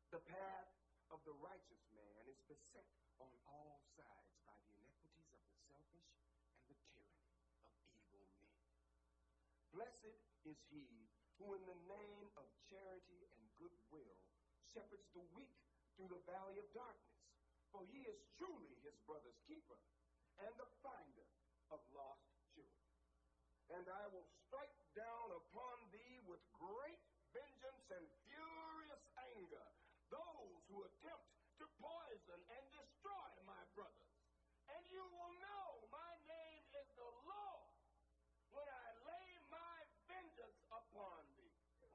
The path of the righteous man is beset on all sides by the iniquities of the selfish and the tyranny of evil men. Blessed is he who in the name of charity and goodwill shepherds the weak through the valley of darkness, for he is truly his brother's keeper and the finder of lost children. And I will strike down upon thee with great vengeance and furious anger those who attempt to poison and destroy my brothers. And you will know my name is the Lord when I lay my vengeance upon thee.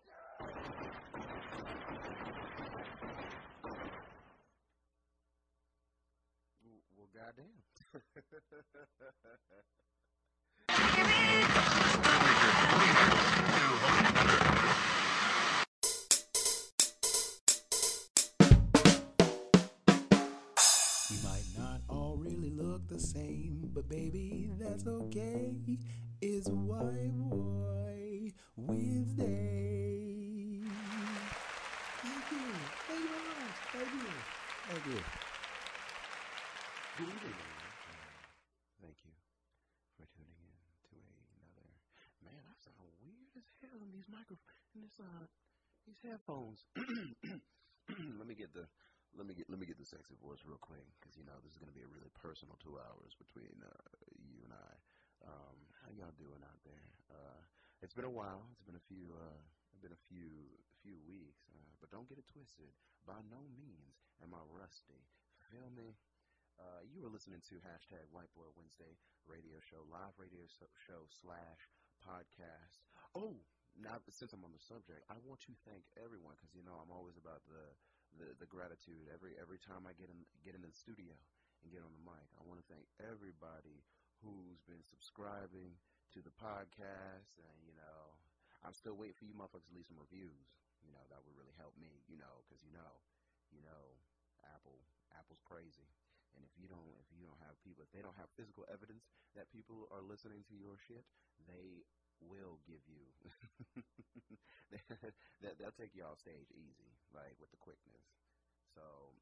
Well, goddamn. We might not all really look the same, but baby, that's okay. It's White Boy Wednesday. Thank you. Thank you very much. Thank you. Thank you. Good evening, everyone. Thank you for tuning in to another. Man, I sound weird as hell in these these headphones. Let me get the sexy voice real quick, because this is gonna be a really personal 2 hours between you and I. How y'all doing out there? It's been a while. It's been a few weeks, but don't get it twisted. By no means am I rusty. Feel me? You are listening to hashtag White Boy Wednesday radio show, live radio show / podcast. Oh, now since I'm on the subject, I want to thank everyone, because I'm always about the gratitude every time I get in the studio and get on the mic. I want to thank everybody who's been subscribing to the podcast, and I'm still waiting for you motherfuckers to leave some reviews. That would really help me, because Apple's crazy. And if they don't have physical evidence that people are listening to your shit, they will give you they'll take you off stage easy, like with the quickness. So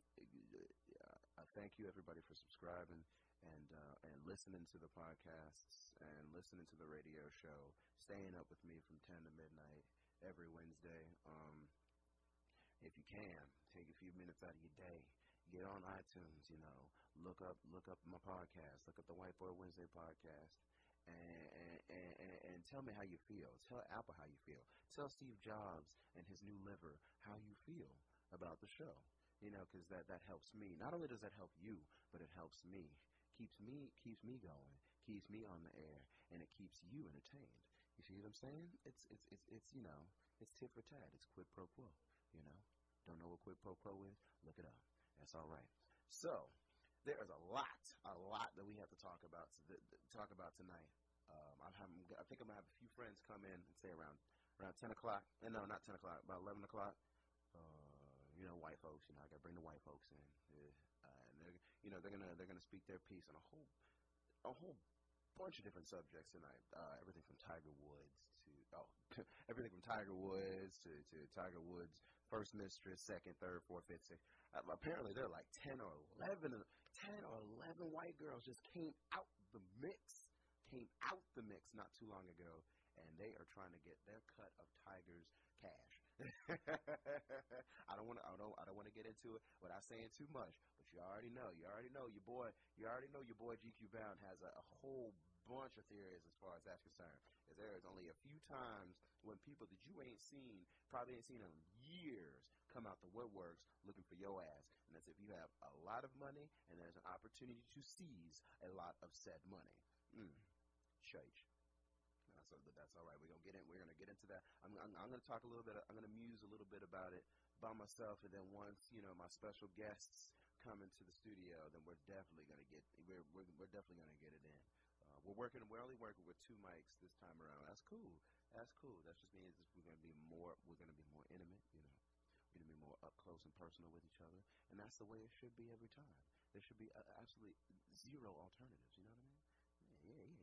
I thank you everybody for subscribing and listening to the podcasts and listening to the radio show, staying up with me from 10 to midnight every Wednesday. If you can, take a few minutes out of your day, get on iTunes, look up my podcast, look up the White Boy Wednesday podcast, and tell me how you feel. Tell Apple how you feel. Tell Steve Jobs and his new liver how you feel about the show. Because that helps me. Not only does that help you, but it helps me, keeps me going, keeps me on the air, and it keeps you entertained. You see what I'm saying? It's it's tit for tat. It's quid pro quo. Don't know what quid pro quo is? Look it up. That's all right. So there is a lot that we have to talk about tonight. I think I'm gonna have a few friends come in and say around 10 o'clock. No, not 10 o'clock. About 11 o'clock. White folks. I gotta bring the white folks in. And they're gonna speak their piece on a whole bunch of different subjects tonight. Everything from Tiger Woods to Tiger Woods' first mistress, second, third, fourth, fifth, sixth. Apparently, there are like 10 or 11 white girls just came out the mix not too long ago, and they are trying to get their cut of Tiger's cash. I don't want to get into it without saying too much, but you already know your boy GQ Bound has a whole bunch of theories as far as that's concerned. Because there is only a few times when people that you probably ain't seen in years, come out the woodworks looking for your ass, and that's if you have a lot of money and there's an opportunity to seize a lot of said money. Church. So that's all right. We're gonna get into that. I'm gonna talk a little bit. I'm gonna muse a little bit about it by myself, and then once my special guests come into the studio, then we're definitely gonna get it in. We're only working with 2 mics this time around. That's cool. That just means we're gonna be more intimate. We're gonna be more up close and personal with each other, and that's the way it should be every time. There should be absolutely zero alternatives. You know what I mean?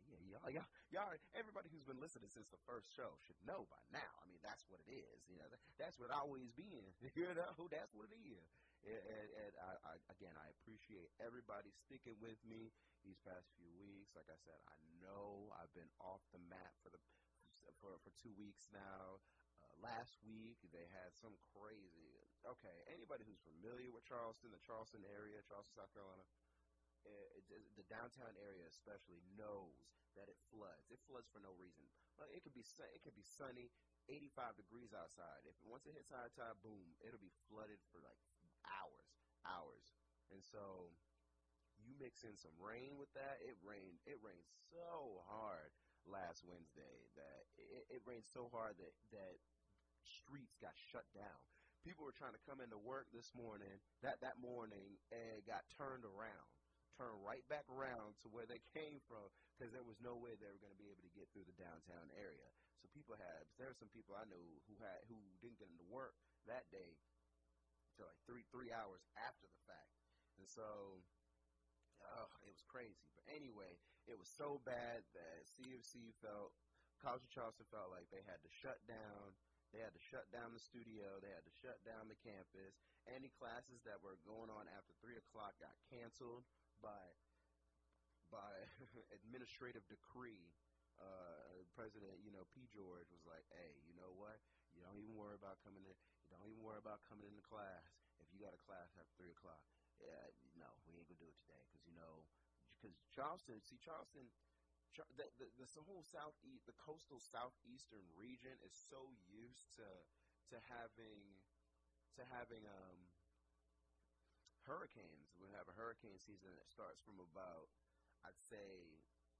y'all, everybody who's been listening since the first show should know by now. I mean, that's what it is. That's what it always been. That's what it is. And again, I appreciate everybody sticking with me these past few weeks. Like I said, I know I've been off the map for 2 weeks now. Last week they had some crazy. Okay, anybody who's familiar with Charleston, the Charleston area, Charleston, South Carolina, the downtown area especially knows that it floods. It floods for no reason. It could be sunny, 85 degrees outside. Once it hits high tide, boom, it'll be flooded for like hours. And so you mix in some rain with that. It rained so hard last Wednesday that it rained so hard that streets got shut down. People were trying to come into work this morning, that morning, and got turned right back around to where they came from because there was no way they were going to be able to get through the downtown area. So there were some people I knew who didn't get into work that day until like three hours after the fact. And so it was crazy. But anyway, it was so bad that College of Charleston felt like they had to shut down. They had to shut down the studio. They had to shut down the campus. Any classes that were going on after 3 o'clock got canceled by administrative decree. President, P. George was like, "Hey, you know what? You don't even worry about coming in. You don't even worry about coming into class if you got a class after 3 o'clock. No, we ain't gonna do it today because Charleston. See, Charleston." The whole southeast, the coastal southeastern region is so used to having hurricanes. We have a hurricane season that starts from about I'd say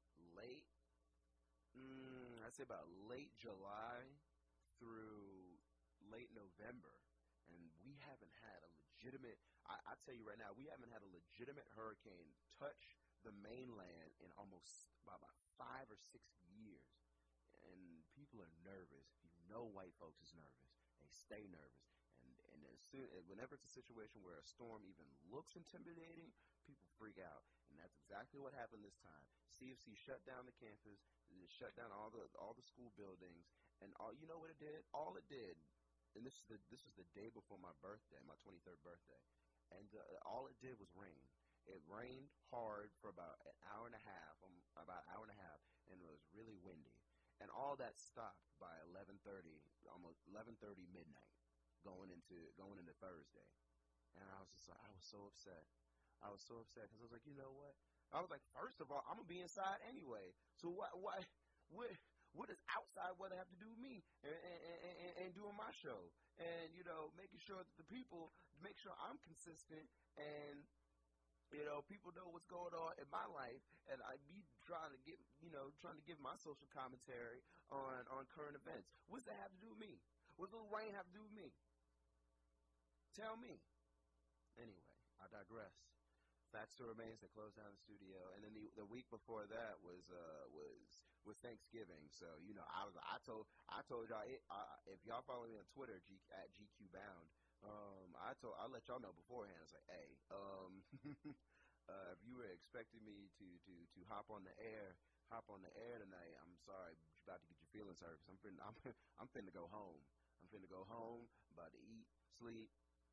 about late July through late November, and we haven't had a legitimate. I tell you right now, we haven't had a legitimate hurricane touch the mainland in almost about 5 or 6 years, and people are nervous. White folks is nervous. They stay nervous, and whenever it's a situation where a storm even looks intimidating, people freak out, and that's exactly what happened this time. CFC shut down the campus, it shut down all the school buildings, and you know what it did? All it did, and this was the day before my birthday, my 23rd birthday, and all it did was rain. It rained hard for about an hour and a half, and it was really windy. And all that stopped by 11:30, almost 11:30 midnight, going into Thursday. And I was so upset. I was so upset because I was like, you know what? I was like, first of all, I'm gonna be inside anyway. So what does outside weather have to do with me and doing my show? And making sure that make sure I'm consistent and people know what's going on in my life, and I be trying to give my social commentary on current events. What's that have to do with me? What does Lil Wayne have to do with me? Tell me. Anyway, I digress. Fact still remains, they closed down the studio, and then the week before that was Thanksgiving. So I told y'all if y'all follow me on Twitter at GQBound. I'll let y'all know beforehand. It's like, hey, if you were expecting me to hop on the air tonight, I'm sorry, you're about to get your feelings hurt. I'm finna go home. About to eat, sleep,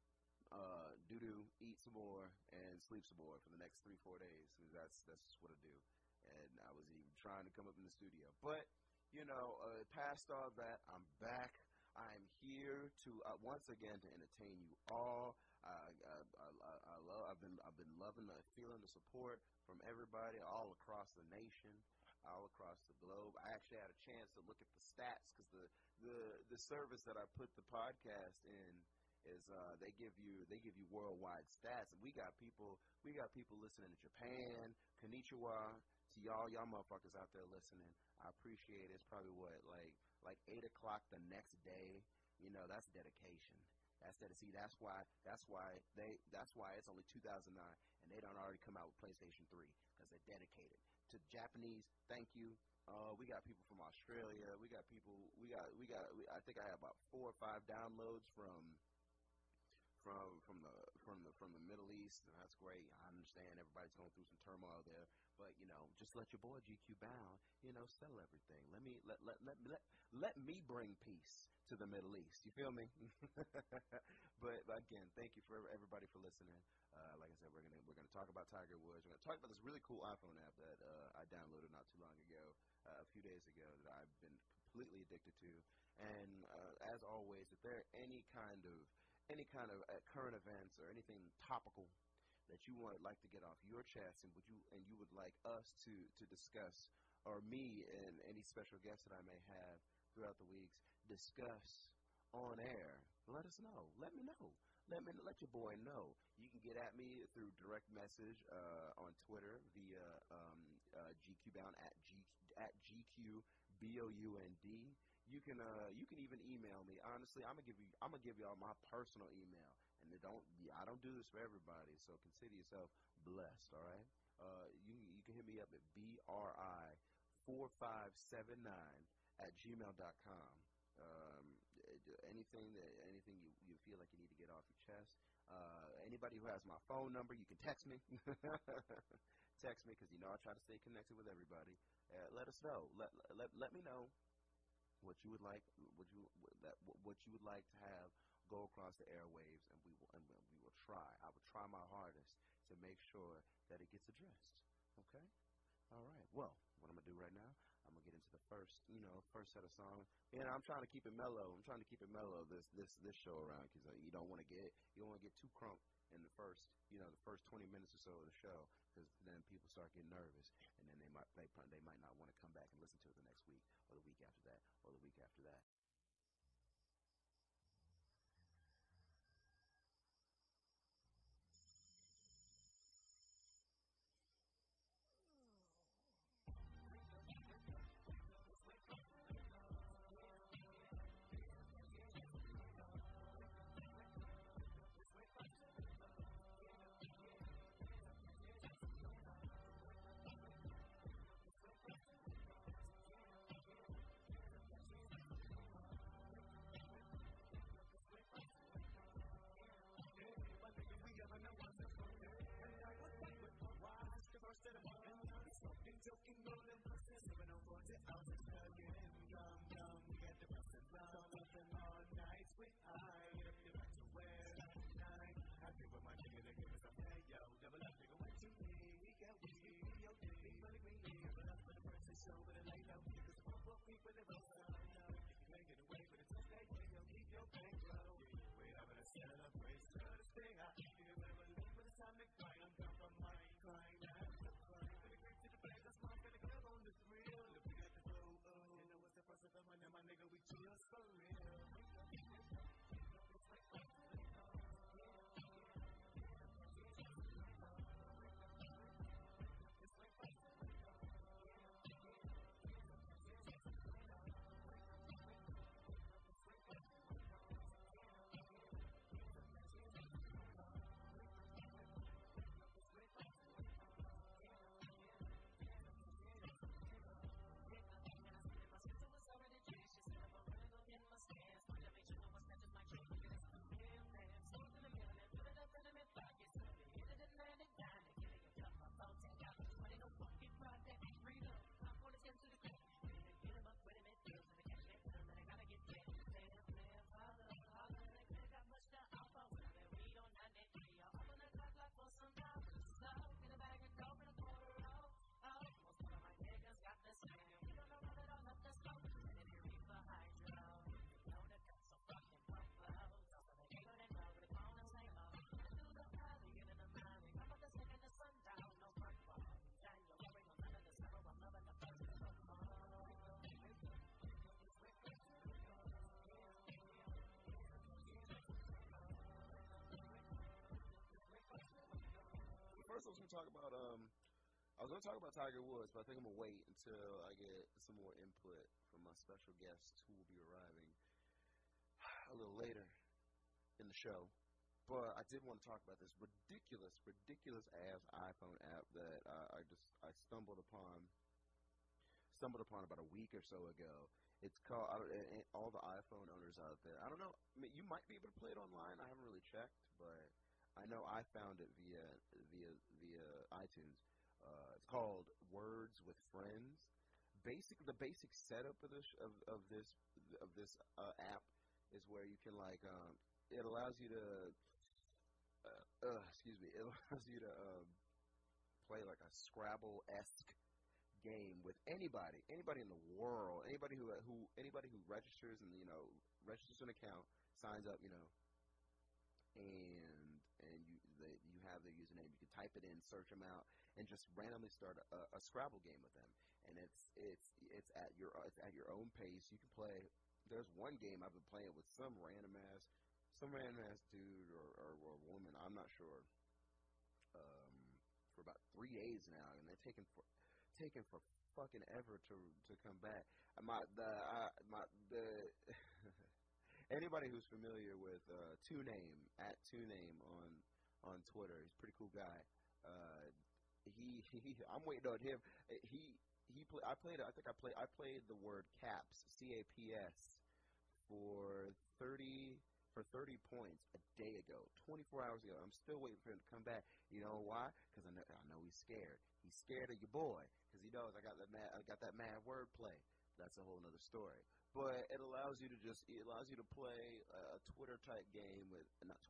eat some more, and sleep some more for the next 3-4 days. That's just what I do. And I was even trying to come up in the studio, but past all that, I'm back. I'm here to once again to entertain you all. I've been loving the feeling, the support from everybody all across the nation, all across the globe. I actually had a chance to look at the stats because the service that I put the podcast in is they give you worldwide stats, and we got people listening in Japan, Konnichiwa, to y'all motherfuckers out there listening. I appreciate it. It's probably like 8 o'clock the next day. That's dedication. That's why it's only 2009 and they don't already come out with PlayStation 3 because they're dedicated. To Japanese, thank you. We got people from Australia. We got people. I think I have about 4 or 5 downloads from from the Middle East, and that's great. I understand everybody's going through some turmoil there, but just let your boy GQ Bound, settle everything. Let me bring peace to the Middle East. You feel me? But again, thank you for everybody for listening. Like I said, we're gonna talk about Tiger Woods. We're gonna talk about this really cool iPhone app that I downloaded not too long ago, a few days ago, that I've been completely addicted to. And as always, if there are any kind of current events or anything topical that you would like to get off your chest, and you would like us to discuss, or me and any special guests that I may have throughout the weeks discuss on air, let us know. Let me know. Let your boy know. You can get at me through direct message on Twitter via GQBound at GQBOUND. You can even email me. Honestly, I'm gonna give y'all my personal email, and I don't do this for everybody, so consider yourself blessed. All right. You can hit me up at BRI4579 @gmail.com. Anything you feel like you need to get off your chest. Anybody who has my phone number, you can text me. Text me, because I try to stay connected with everybody. Let us know. Let me know what you would like to have go across the airwaves, and we will try. I will try my hardest to make sure that it gets addressed. Okay. All right. Well, what I'm gonna do right now, I'm gonna get into the first set of songs. And I'm trying to keep it mellow. This show around, because you don't want to get too crunk in the first 20 minutes or so of the show, because then people start getting nervous, and then they might not want to come back and listen to it the next week, or the week after that, or the week after that. First, I was going to talk about Tiger Woods, but I think I'm going to wait until I get some more input from my special guests who will be arriving a little later in the show. But I did want to talk about this ridiculous ass iPhone app that I stumbled stumbled upon about a week or so ago. It's called all the iPhone owners out there. I don't know. I mean, you might be able to play it online. I haven't really checked, but I know I found it via iTunes. It's called Words with Friends. The basic setup of this app is where you can it allows you to excuse me, it allows you to play like a Scrabble-esque game with anybody in the world, anybody who registers and registers an account, signs up, and you have their username. You can type it in, search them out, and just randomly start a Scrabble game with them. And it's at your own pace. You can play. There's one game I've been playing with some random ass dude or woman. I'm not sure. For about 3 days now, and they're taking for fucking ever to come back. Anybody who's familiar with TwoName on Twitter, he's a pretty cool guy. I'm waiting on him. I played the word caps, CAPS, for 30 points a day ago, 24 hours ago. I'm still waiting for him to come back. You know why? Because I know he's scared. He's scared of your boy because he knows I got that mad wordplay. That's a whole other story. But it allows you to play a Twitter type game with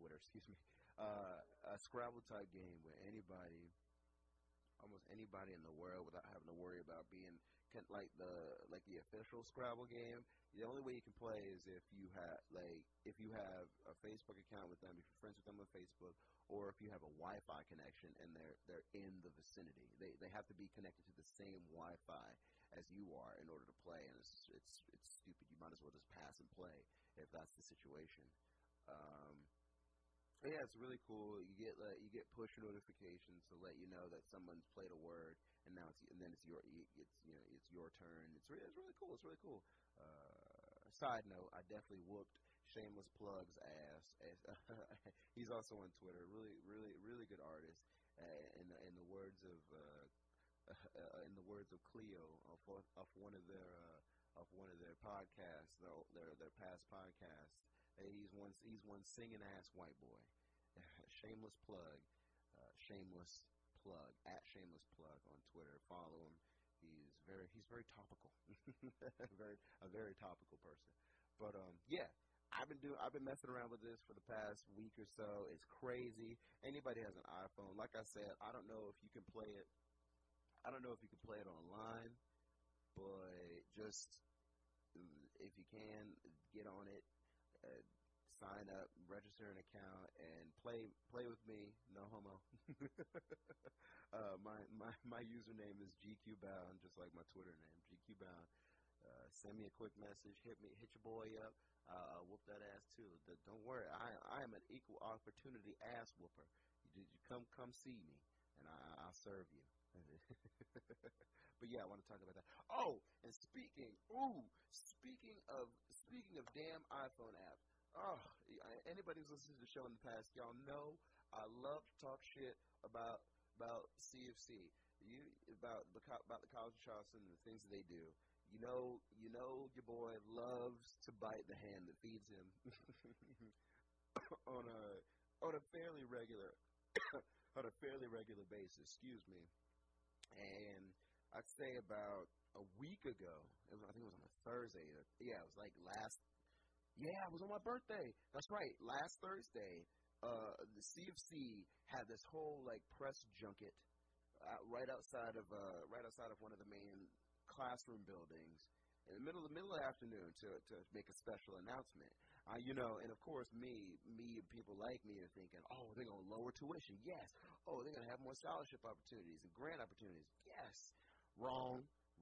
a Scrabble type game with almost anybody in the world without having to worry about being like the official Scrabble game. The only way you can play is if you have a Facebook account with them, if you're friends with them on Facebook, or if you have a Wi-Fi connection and they're in the vicinity. They have to be connected to the same Wi-Fi as you are in order to play, and it's stupid. You might as well just pass and play if that's the situation. Yeah, it's really cool. You get push notifications to let you know that someone's played a word, and then it's your turn. It's really cool. It's really cool. Side note: I definitely whooped Shameless Plug's ass. He's also on Twitter. Really, really, really good artist. In the words of Cleo off one of their podcasts, their past podcasts. He's one singing ass white boy. Shameless Plug, Shameless Plug at Shameless Plug on Twitter. Follow him. He's very topical. a very topical person. But yeah, I've been messing around with this for the past week or so. It's crazy. Anybody has an iPhone, like I said, I don't know if you can play it. I don't know if you can play it online, but just if you can, get on it. Sign up, register an account, and play with me. No homo. My username is GQBound, just like my Twitter name, GQBound. Send me a quick message. Hit your boy up. I'll whoop that ass too. Don't worry, I am an equal opportunity ass whooper. You come see me, and I'll serve you. But yeah, I want to talk about that. Oh, and speaking of damn iPhone apps. Oh, anybody who's listened to the show in the past, y'all know I love to talk shit about CFC. About the College of Charleston and the things that they do. You know, your boy loves to bite the hand that feeds him on a fairly regular basis. Excuse me. And I'd say about a week ago, I think it was on a Thursday. Yeah, it was like it was on my birthday. That's right. Last Thursday, the CFC had this whole press junket right outside of one of the main classroom buildings in the middle of the afternoon to make a special announcement. And of course, me and people like me are thinking, oh, they're gonna lower tuition. Yes. Oh, they're gonna have more scholarship opportunities and grant opportunities. Yes. Wrong.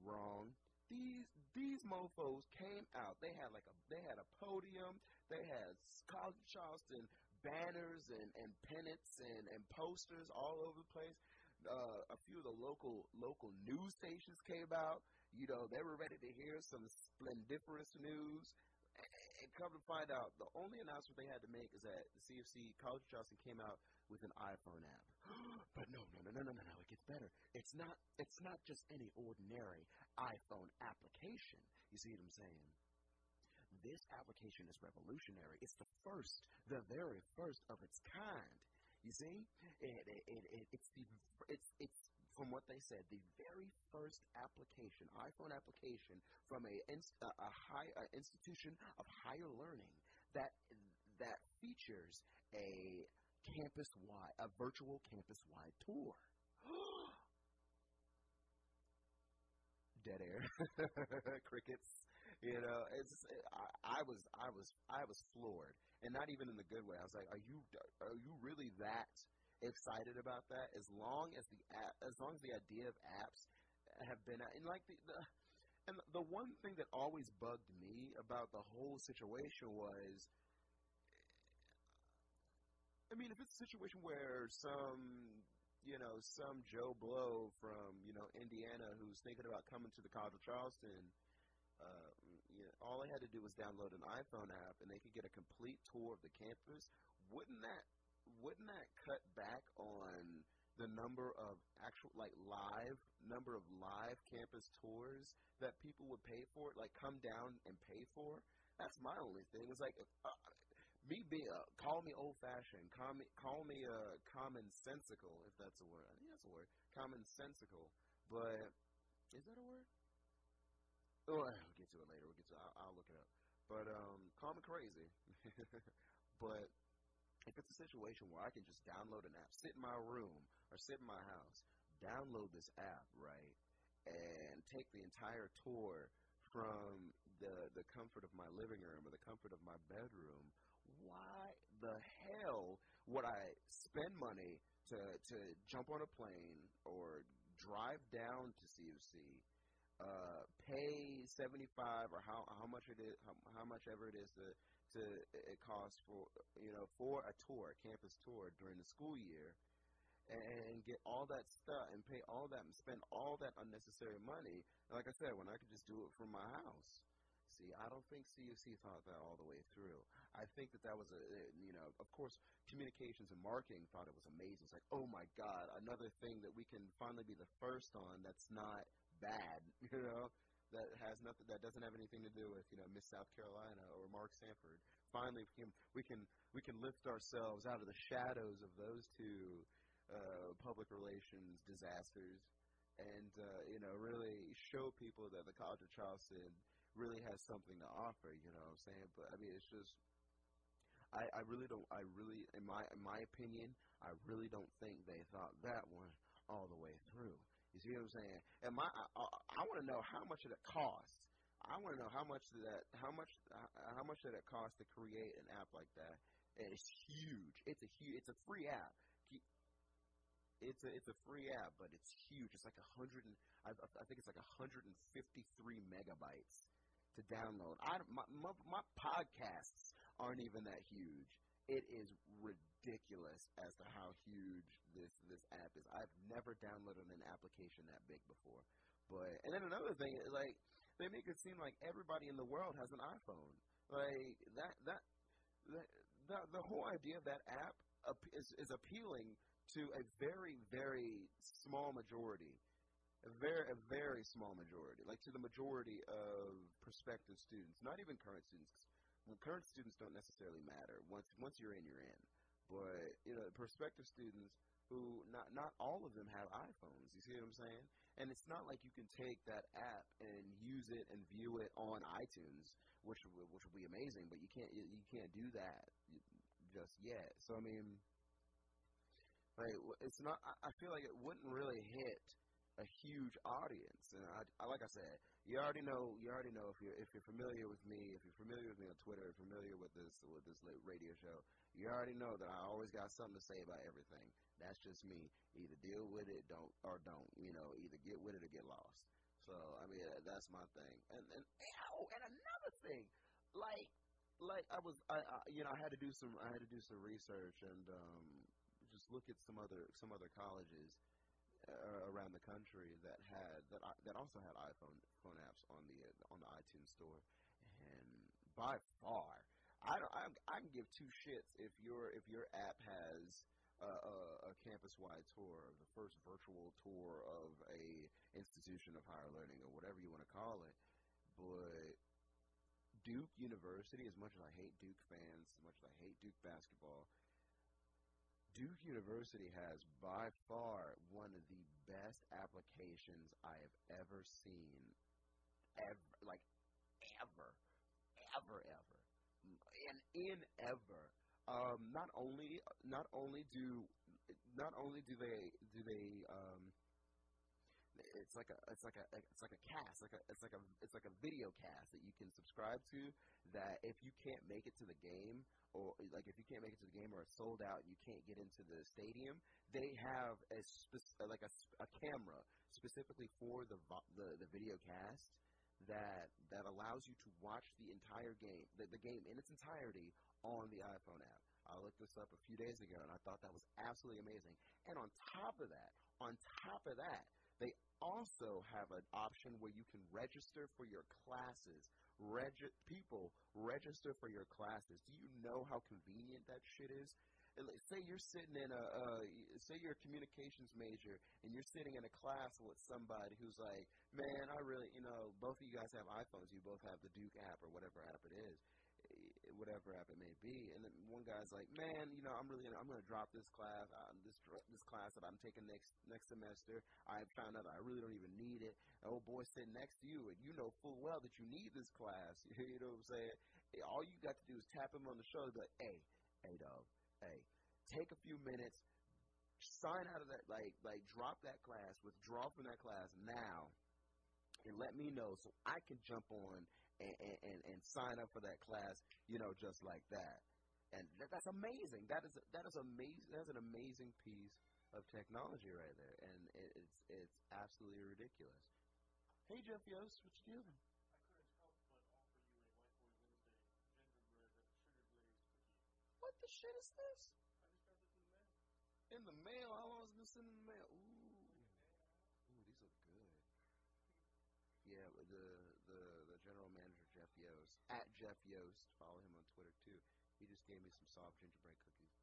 These mofos came out. They had a podium. They had College of Charleston banners and pennants and posters all over the place. A few of the local news stations came out. They were ready to hear some splendiferous news. And come to find out, the only announcement they had to make is that the CFC, College of Charleston, came out with an iPhone app. But no, it gets better. It's not just any ordinary iPhone application. You see what I'm saying? This application is revolutionary. It's the very first of its kind. You see, it's from what they said, the very first application, iPhone application from a institution of higher learning that features a virtual campus-wide tour. Dead air, crickets. You know, I was floored, and not even in the good way. I was like, are you really that excited about that? As long as the idea of apps have been, and like the one thing that always bugged me about the whole situation was, I mean, if it's a situation where some Joe Blow from, Indiana who's thinking about coming to the College of Charleston, all they had to do was download an iPhone app and they could get a complete tour of the campus. Wouldn't that cut back on the number of live campus tours that people would pay for, like come down and pay for? That's my only thing. It's like, call me old-fashioned, call me commonsensical, if that's a word. I think that's a word, commonsensical. But is that a word? Oh, we'll get to it later. I'll look it up. But call me crazy. But if it's a situation where I can just download an app, sit in my room or sit in my house, download this app, right, and take the entire tour from the comfort of my living room or the comfort of my bedroom, why the hell would I spend money to jump on a plane or drive down to CFC, pay $75 or how much it is, how much ever it is it costs for a tour, a campus tour during the school year, and get all that stuff and pay all that and spend all that unnecessary money. And like I said, when I could just do it from my house. See, I don't think CFC thought that all the way through. I think that was of course, communications and marketing thought it was amazing. It's like, oh my God, another thing that we can finally be the first on that's not bad, that has nothing, that doesn't have anything to do with, Miss South Carolina or Mark Sanford. Finally, we can lift ourselves out of the shadows of those two public relations disasters, and really show people that the College of Charleston really has something to offer. You know what I'm saying? But I mean, it's just, I really don't. In my opinion, I really don't think they thought that one all the way through. You see what I'm saying? And I want to know how much did it cost. I want to know how much did it cost to create an app like that. And it's huge. It's a free app. It's a free app, but it's huge. It's like I think it's like 153 megabytes to download. My podcasts aren't even that huge. It is ridiculous as to how huge this app is. I've never downloaded an application that big before. And then another thing, like, they make it seem like everybody in the world has an iPhone. Like the whole idea of that app is appealing to a very, very small majority. A very small majority, like to the majority of prospective students, not even current students. Well, current students don't necessarily matter. Once you're in, you're in. But prospective students who not all of them have iPhones. You see what I'm saying? And it's not like you can take that app and use it and view it on iTunes, which would be amazing. But you can't do that just yet. So I mean, like, it's not. I feel like it wouldn't really hit a huge audience, and I like I said, you already know if you're familiar with me, if you're familiar with me on Twitter, familiar with this radio show, you already know that I always got something to say about everything. That's just me. Either deal with it, don't. Either get with it or get lost. So I mean, that's my thing. And another thing, like I had to do some research and just look at some other colleges around the country that also had phone apps on the iTunes store, and by far. I can give two shits if your app has a campus-wide tour, the first virtual tour of a institution of higher learning or whatever you want to call it. But Duke University, as much as I hate Duke fans, as much as I hate Duke basketball, Duke University has by far one of the best applications I have ever seen, ever, and in ever. Not only do they it's like a cast, it's like a video cast that you can subscribe to, that if you can't make it to the game, or like if you can't make it to the game or it's sold out and you can't get into the stadium, they have a camera specifically for the video cast that allows you to watch the entire game, the game in its entirety on the iPhone app. I looked this up a few days ago, and I thought that was absolutely amazing. And on top of that, they also have an option where you can register for your classes. People register for your classes. Do you know how convenient that shit is? And say you're sitting in say you're a communications major and you're sitting in a class with somebody who's like, man, I really, both of you guys have iPhones. You both have the Duke app or whatever app it is, whatever app it may be. And then one guy's like, man, I'm going to drop this class, this class that I'm taking next semester. I found out I really don't even need it. An old boy sitting next to you, and you know full well that you need this class. You know what I'm saying? All you got to do is tap him on the shoulder, like, hey, dog. Hey, take a few minutes, sign out of that, like drop that class, withdraw from that class now, and let me know so I can jump on and sign up for that class, just like that. And that's amazing. That is amazing. That's an amazing piece of technology right there, and it's absolutely ridiculous. Hey, Jeff Yost, what you doing? What the shit is this? In the mail? How long has it been sitting in the mail? Ooh, these look good. Yeah, the general manager, Jeff Yost, at Jeff Yost, follow him on Twitter too. He just gave me some soft gingerbread cookies.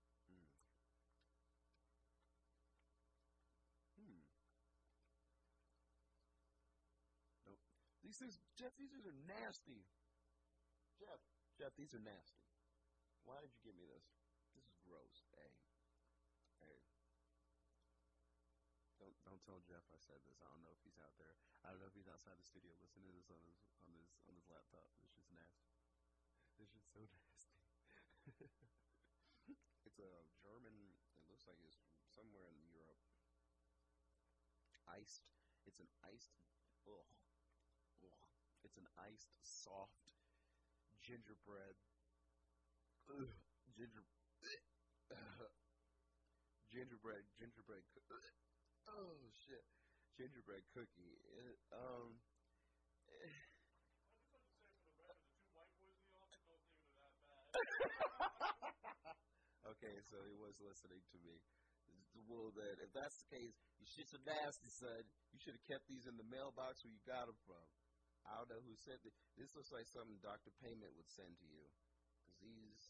Nope. These things, Jeff, these are nasty. Jeff, these are nasty. Why did you give me this? This is gross. Hey. Don't tell Jeff I said this. I don't know if he's out there. I don't know if he's outside the studio listening to this on his laptop. This shit's nasty. This shit's so nasty. It's a German. It looks like it's somewhere in Europe. Iced. It's an iced. It's an iced soft gingerbread. Gingerbread. Oh shit, gingerbread cookie. Okay, so he was listening to me. Well, then, if that's the case, you shit so nasty, son. You should have kept these in the mailbox where you got them from. I don't know who sent it. This looks like something Dr. Payment would send to you, because these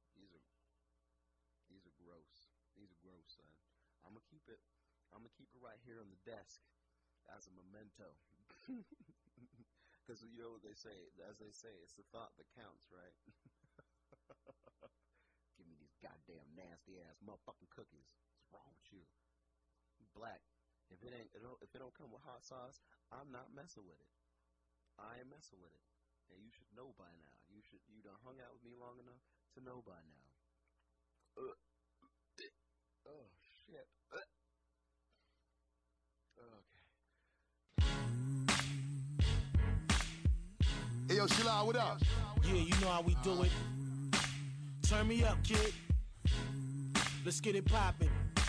are gross. These are gross, son. I'm gonna keep it right here on the desk as a memento. Because you know what they say, it's the thought that counts, right? Give me these goddamn nasty ass motherfucking cookies. What's wrong with you? Black. If it don't come with hot sauce, I'm not messing with it. I ain't messing with it. And you should know by now. You done hung out with me long enough to know by now. Oh shit. Okay. Hey yo, Shila, what up? Yeah, you know how we do it. Turn me up, kid. Let's get it poppin'.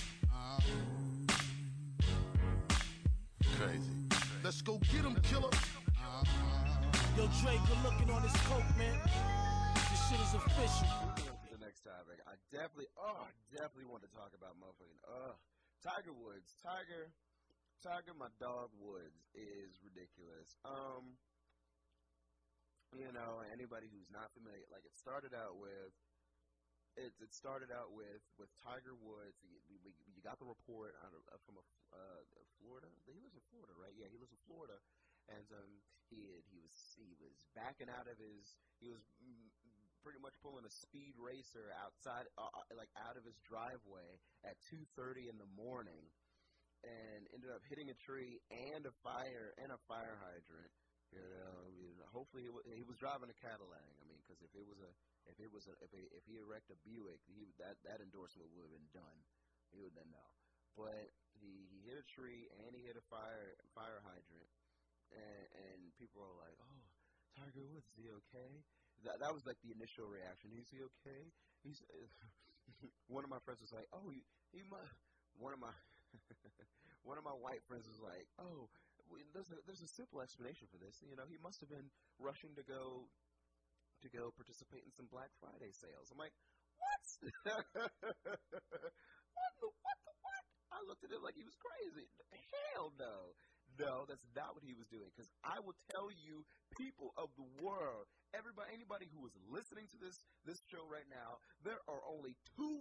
Crazy. Let's go get him, killer. Yo, Drake, good looking on this coke, man. This shit is official. The next topic, I definitely want to talk about motherfucking Tiger Woods. Tiger, my dog Woods is ridiculous. You know, anybody who's not familiar, like it started out with Tiger Woods. You got the report from Florida. He lives in Florida, right? Yeah, he lives in Florida, and he was backing out of he was pretty much pulling a speed racer outside, like out of his driveway at 2:30 in the morning, and ended up hitting a tree and a fire hydrant. You know, hopefully he was driving a Cadillac. I mean, because if he had wrecked a Buick, that endorsement would have been done. He would then know. But he hit a tree and he hit a fire hydrant, and people are like, "Oh, Tiger Woods, is he okay?" That was like the initial reaction. Is he okay? One of my friends was like, "Oh, he must." One of my one of my white friends was like, "Oh, there's a simple explanation for this. You know, he must have been rushing to go participate in some Black Friday sales." I'm like, "What? What? I looked at it like he was crazy. Hell no. No, that's not what he was doing. Because I will tell you, people of the world, anybody who is listening to this show right now, there are only two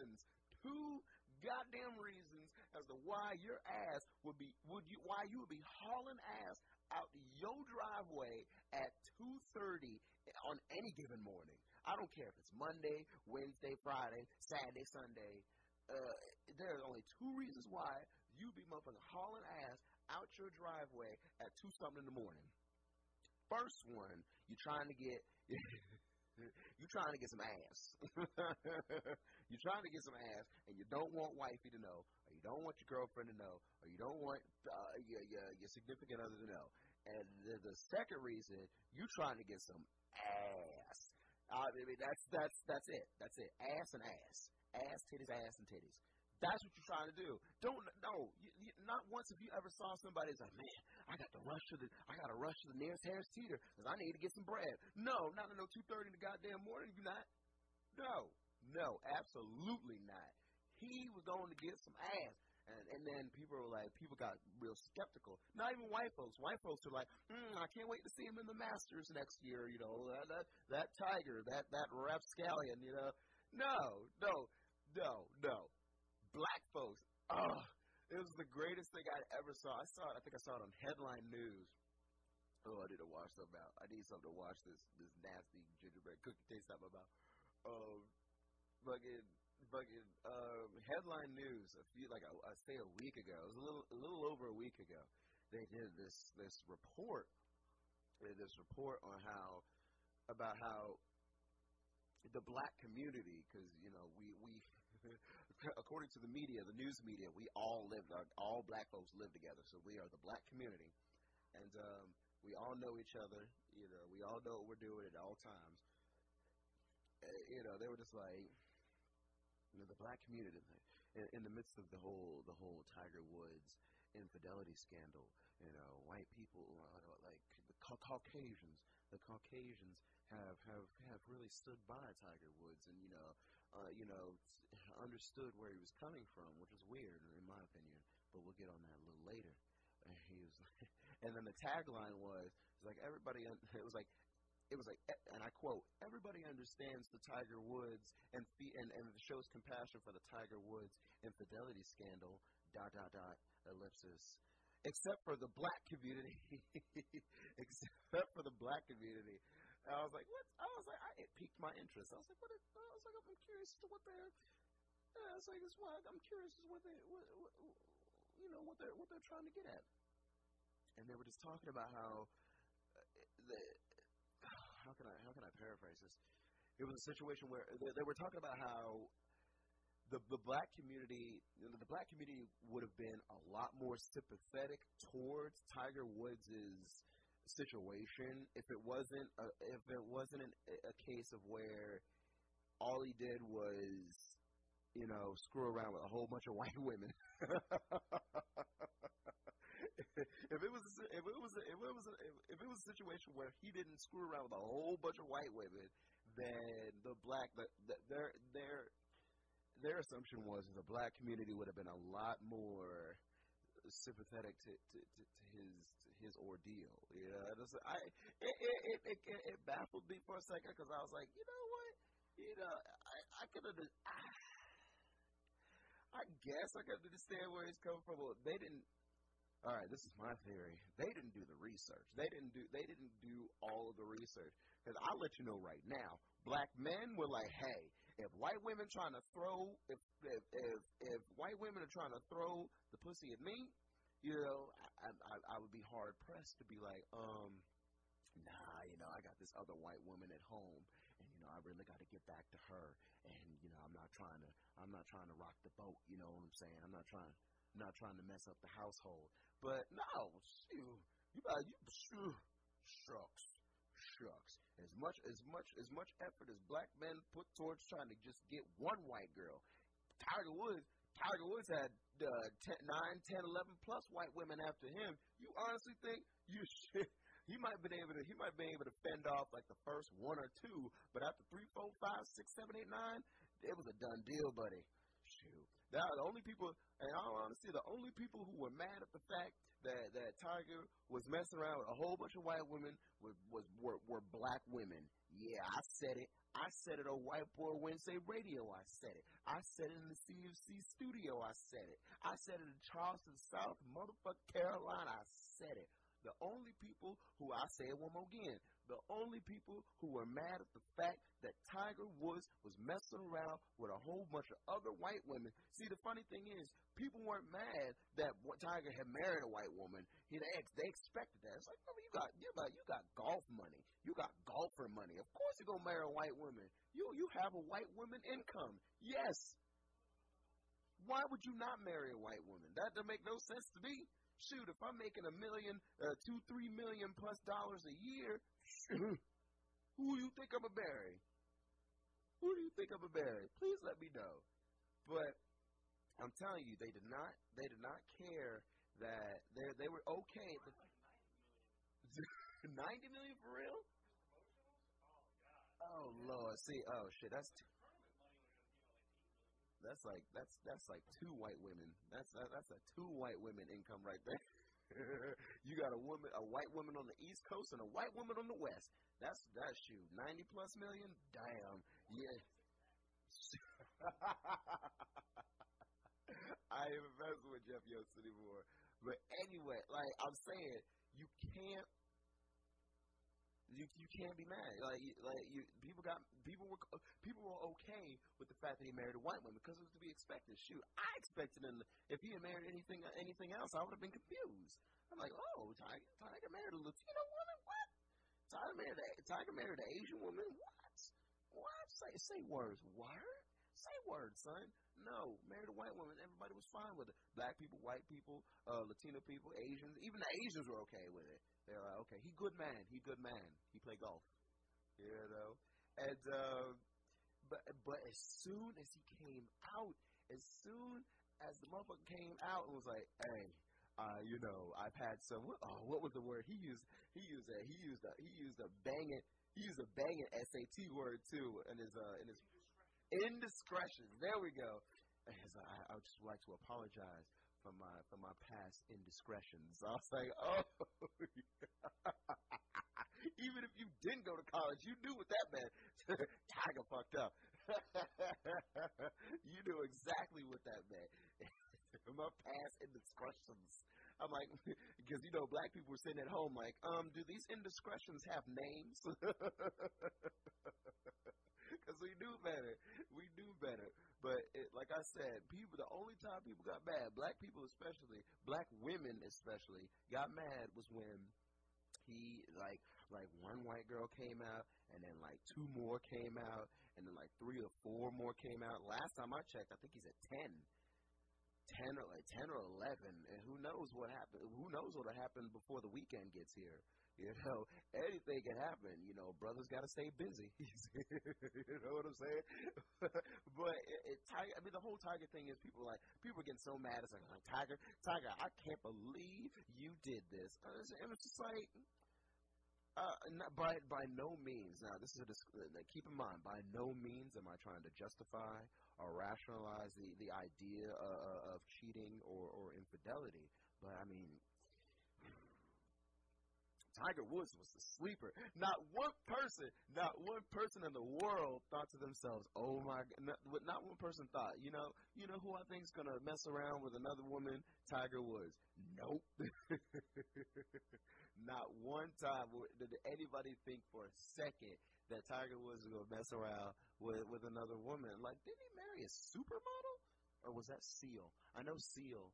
goddamn reasons as to why your ass why you would be hauling ass out your driveway at 2:30 on any given morning. I don't care if it's Monday, Wednesday, Friday, Saturday, Sunday. There are only two reasons why you be motherfucking hauling ass out your driveway at 2-something in the morning. First one, you're trying to get some ass. You're trying to get some ass, and you don't want wifey to know, or you don't want your girlfriend to know, or you don't want your significant other to know. And the second reason, you're trying to get some ass. I mean, that's it. That's it. Ass and ass. Ass, titties, ass, and titties. That's what you're trying to do. Not once have you ever saw somebody that's like, "Man, I got to rush to the nearest Harris Teeter because I need to get some bread." No, not at 2:30 in the goddamn morning. You're not. No, absolutely not. He was going to get some ass, and then people got real skeptical. Not even white folks. White folks are like, "I can't wait to see him in the Masters next year." You know, that Tiger, that rapscallion. You know, no. Black folks, it was the greatest thing I ever saw. I think I saw it on Headline News. Oh, I need to wash something out. I need something to wash this nasty gingerbread cookie taste out my mouth. Headline News. I say a week ago. It was a little over a week ago. They did this report. They did this report on how the black community, because you know we according to the media, the news media, all black folks live together. So we are the black community, and we all know each other. You know, we all know what we're doing at all times. You know, they were just like, you know, the black community in the midst of the whole Tiger Woods infidelity scandal. You know, white people like the Caucasians. The Caucasians have really stood by Tiger Woods, and understood where he was coming from, which is weird in my opinion. But we'll get on that a little later. And then the tagline was like everybody. It was like, and I quote, "Everybody understands the Tiger Woods and shows compassion for the Tiger Woods infidelity scandal. ... ellipsis. Except for the black community." Except for the black community. And I was like, what? It piqued my interest. I was like, I'm curious as to what they're. I'm curious as to what they're trying to get at. And they were just talking about how how can I paraphrase this? It was a situation where they were talking about how the black community would have been a lot more sympathetic towards Tiger Woods' situation if it wasn't a case of where all he did was, you know, screw around with a whole bunch of white women. If it was a situation where he didn't screw around with a whole bunch of white women, then their assumption was the black community would have been a lot more sympathetic to his ordeal. Yeah, it baffled me for a second because I was like, you know what, I could have. I guess I can understand where he's coming from. Well, they didn't. All right, this is my theory. They didn't do the research. They didn't do all of the research. Because I'll let you know right now, black men were like, hey, if white women trying to throw, if white women are trying to throw the pussy at me, I would be hard pressed to be like, nah, I got this other white woman at home, and I really got to get back to her, and I'm not trying to rock the boat. You know what I'm saying? I'm not trying to mess up the household. But no, shoot, shucks. As much effort as black men put towards trying to just get one white girl, Tiger Woods had 9, 10, 11 plus white women after him. You honestly think he might be able to fend off like the first one or two, but after 3, 4, 5, 6, 7, 8, 9, it was a done deal, buddy. Shoot. Now, the only people, and in all honesty, the only people who were mad at the fact that Tiger was messing around with a whole bunch of white women were black women. Yeah, I said it. I said it on White Boy Wednesday Radio. I said it. I said it in the CFC studio. I said it. I said it in Charleston, South motherfucking Carolina. I said it. The only people who, I say it one more again, the only people who were mad at the fact that Tiger Woods was messing around with a whole bunch of other white women. See, the funny thing is, people weren't mad that Tiger had married a white woman. They expected that. It's like, you got golf money. You got golfer money. Of course you're going to marry a white woman. You have a white woman income. Yes. Why would you not marry a white woman? That doesn't make no sense to me. Shoot, if I'm making $1 million, $2, $3 million plus dollars a year, who do you think I'm gonna marry? Who do you think I'm gonna marry? Please let me know. But I'm telling you, they did not care that they were okay. 90 million for real? Oh Lord, see, oh shit, that's like 2 white women. That's a 2 white women income right there. You got a white woman on the East Coast and a white woman on the West. That's shoot, 90 plus million. Damn, yeah. I ain't even messing with Jeff Yost anymore. But anyway, like I'm saying, you can't be mad. People were okay with the fact that he married a white woman because it was to be expected. Shoot, I expected him if he had married anything else, I would have been confused. I'm like, oh, Tiger married a Latino woman? What? Tiger married an Asian woman? What? Say words. Word? Say words, son. No, married a white woman. Everybody was fine with it. Black people, white people, Latino people, Asians. Even the Asians were okay with it. They're like, okay, he good man. He play golf. And but as soon as he came out, as soon as the motherfucker came out and was like, hey, I've had some. Oh, what was the word he used? He used a banging SAT word too, in his indiscretions. There we go. I would just like to apologize for my past indiscretions. I was like, oh, even if you didn't go to college, you knew what that meant. Tiger fucked up. You knew exactly what that meant. My past indiscretions. I'm like, because black people were sitting at home like, do these indiscretions have names? Because we knew better. But like I said, the only time people got mad, black people especially, black women especially, got mad was when he, like one white girl came out, and then like 2 more came out, and then like 3 or 4 more came out. Last time I checked, I think he's at 10 or 11, and who knows what happened? Who knows what'll happen before the weekend gets here? Anything can happen. Brothers got to stay busy. You know what I'm saying? But the whole Tiger thing is people are getting so mad. It's like, Tiger, I can't believe you did this. And it's just like, by no means. Now, this is keep in mind. By no means am I trying to justify or rationalize the idea of cheating or infidelity. But I mean, Tiger Woods was the sleeper. Not one person in the world thought to themselves, "Oh my!" Not one person thought, you know who I think is gonna mess around with another woman? Tiger Woods. Nope. Not one time did anybody think for a second that Tiger Woods was gonna mess around with another woman. Like, didn't he marry a supermodel, or was that Seal? I know Seal.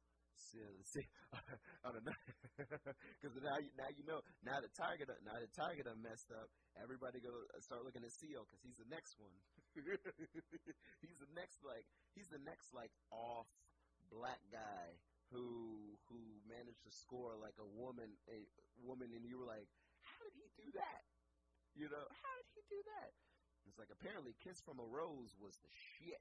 I don't know, because now you know. Now that Tiger done messed up, everybody go start looking at Seal because he's the next one. he's the next off black guy who managed to score like a woman, and you were like, how did he do that? How did he do that? It's like, apparently Kiss from a Rose was the shit.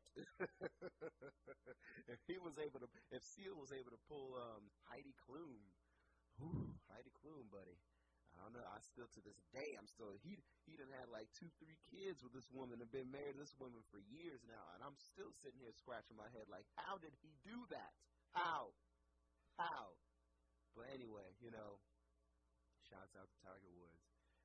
If Seal was able to pull Heidi Klum, buddy. I don't know. I still, to this day, he done had like 2-3 kids with this woman and been married to this woman for years now, and I'm still sitting here scratching my head like, how did he do that? How? But anyway, shouts out to Tiger Woods.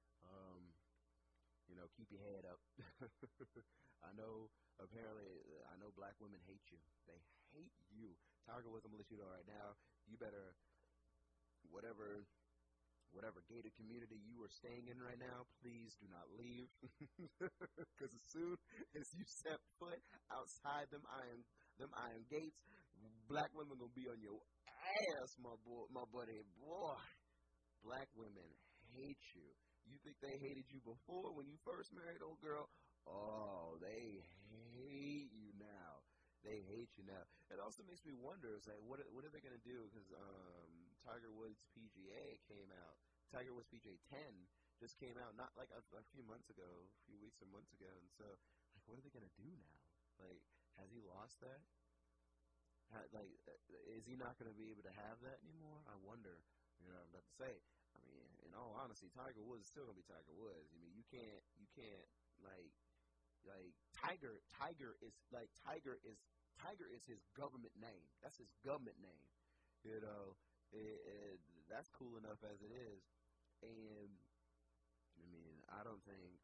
Keep your head up. I know black women hate you. They hate you. Tiger Woods, I'm going to let you know right now, you better, whatever gated community you are staying in right now, please do not leave. Because as soon as you step foot outside them iron gates, black women going to be on your ass, my buddy. Boy, black women hate you. You think they hated you before when you first married old girl? Oh, they hate you now. They hate you now. It also makes me wonder, it's like, what are they going to do? Because Tiger Woods PGA came out. Tiger Woods PGA 10 just came out, not like a few weeks or months ago. And so, like, what are they going to do now? Like, has he lost that? Is he not going to be able to have that anymore? I wonder. I'm about to say. I mean, in all honesty, Tiger Woods is still gonna be Tiger Woods. I mean, you can't Tiger is his government name. That's his government name. That's cool enough as it is. And I mean, I don't think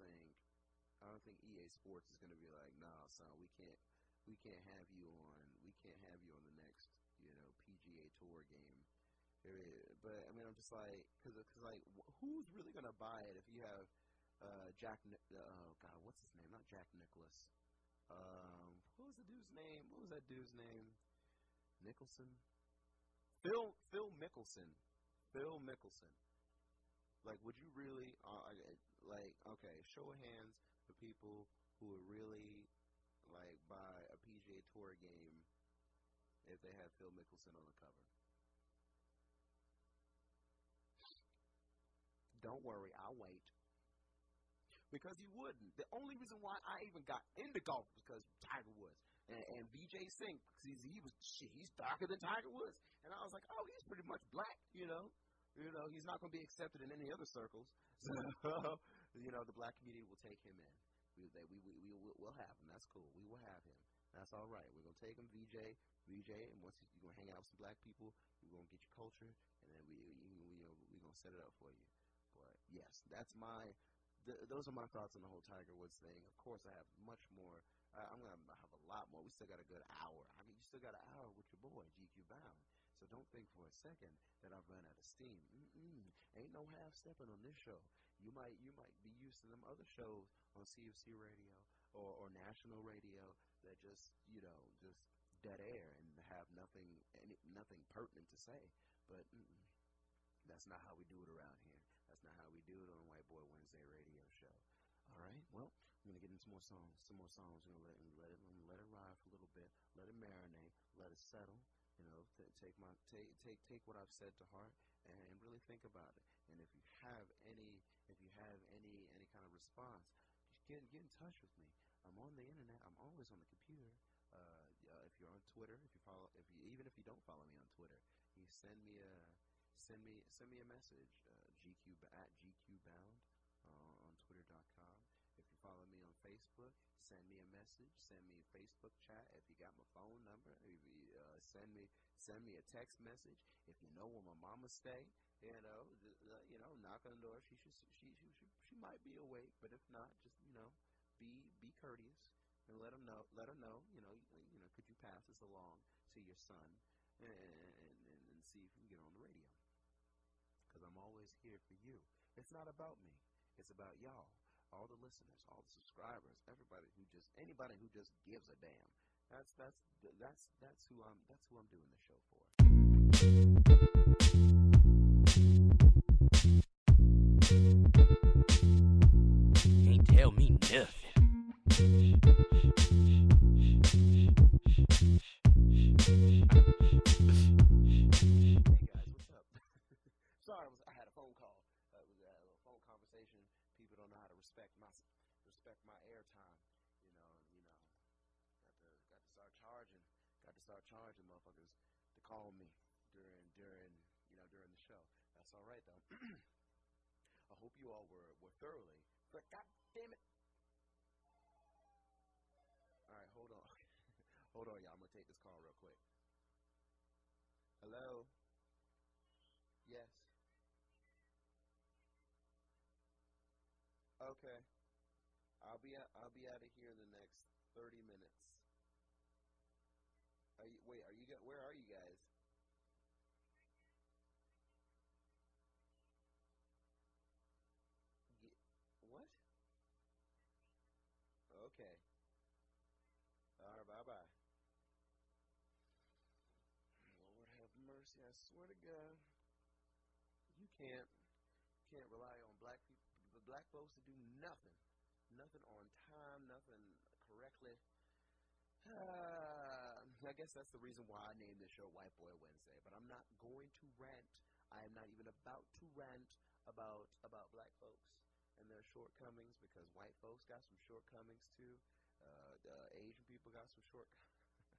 EA Sports is gonna be like, nah, son, we can't have you on the next PGA Tour game. But I mean, I'm just like, because who's really gonna buy it if you have what's his name? Not Jack Nicklaus. What was the dude's name? What was that dude's name? Nicholson. Phil Mickelson. Phil Mickelson. Like, would you really? Okay, show of hands for people who would really like buy a PGA Tour game if they had Phil Mickelson on the cover. Don't worry, I'll wait. Because he wouldn't. The only reason why I even got into golf was because Tiger Woods and Vijay Singh. Because he's darker than Tiger Woods, and I was like, oh, he's pretty much black. He's not going to be accepted in any other circles. So, the black community will take him in. We'll have him. That's cool. We will have him. That's all right. We're gonna take him, VJ, and once you're gonna hang out with some black people, we're gonna get your culture, and then we're gonna set it up for you. But yes, those are my thoughts on the whole Tiger Woods thing. Of course, I have much more. I'm going to have a lot more. We still got a good hour. I mean, you still got an hour with your boy, GQ Bound. So don't think for a second that I've run out of steam. Ain't no half-stepping on this show. You might be used to them other shows on CFC radio or national radio that just dead air and have nothing pertinent to say. But that's not how we do it around here. That's not how we do it on White Boy Wednesday radio show. All right. Well, I'm gonna get into some more songs. We're gonna let it ride for a little bit. Let it marinate. Let it settle. Take what I've said to heart and really think about it. And if you have any kind of response, just get in touch with me. I'm on the internet. I'm always on the computer. If you're on Twitter, even if you don't follow me on Twitter, you send me a message. GQBound on Twitter.com. If you follow me on Facebook, send me a message. Send me a Facebook chat. If you got my phone number, send me a text message. If you know where my mama stay, Knock on the door. She might be awake, but if not, just be courteous and let her know. Could you pass this along to your son and see if you can get on the radio? Because I'm always here for you. It's not about me. It's about y'all, all the listeners, all the subscribers, anybody who just gives a damn. That's who I'm doing the show for. Ain't tell me nothing. Hey guys, what's up? Sorry, I had a phone call. It was a little phone conversation. People don't know how to respect my airtime. Got to start charging. Got to start charging motherfuckers to call me during the show. That's all right though. I hope you all were thoroughly. But God damn it! All right, hold on, hold on, y'all. I'm gonna take this call real quick. Hello. Yes. Okay. I'll be out of here in the next 30 minutes. Where are you guys? What? Okay. All right, bye-bye. Lord have mercy, I swear to God. You can't rely on the black folks to do nothing. Nothing on time, nothing correctly. I guess that's the reason why I named this show White Boy Wednesday. But I'm not going to rant. I am not even about to rant about black folks and their shortcomings, because white folks got some shortcomings too. Asian people got some shortcomings.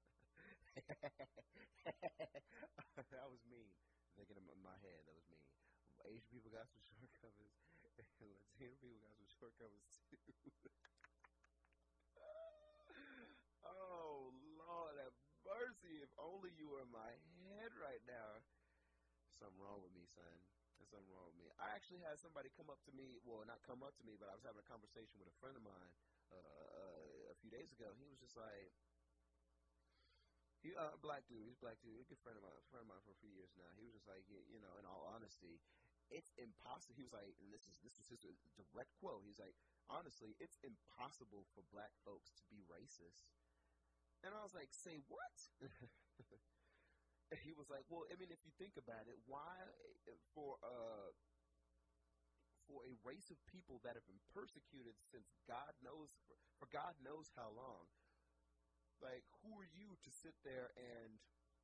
That was mean. Thinking in my head, that was mean. Asian people got some shortcomings, and Latino people got some shortcomings too. Oh, Lord have mercy. If only you were in my head right now. Something wrong with me, son. There's something wrong with me. I actually had somebody come up to me. Well, not come up to me, but I was having a conversation with a friend of mine a few days ago. He was just like, black dude. He's a black dude. He's a good friend of mine for a few years now. He was just like, in all honesty, it's impossible. He was like, and this is his direct quote. He's like, honestly, it's impossible for black folks to be racist. And I was like, say what? And he was like, well, I mean, if you think about it, why for a race of people that have been persecuted since God knows for God knows how long, like who are you to sit there and